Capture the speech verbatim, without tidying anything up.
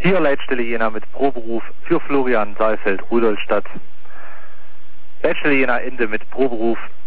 Hier Leitstelle Jena mit Proberuf für Florian Saalfeld, Rudolstadt. Leitstelle Jena Ende mit Proberuf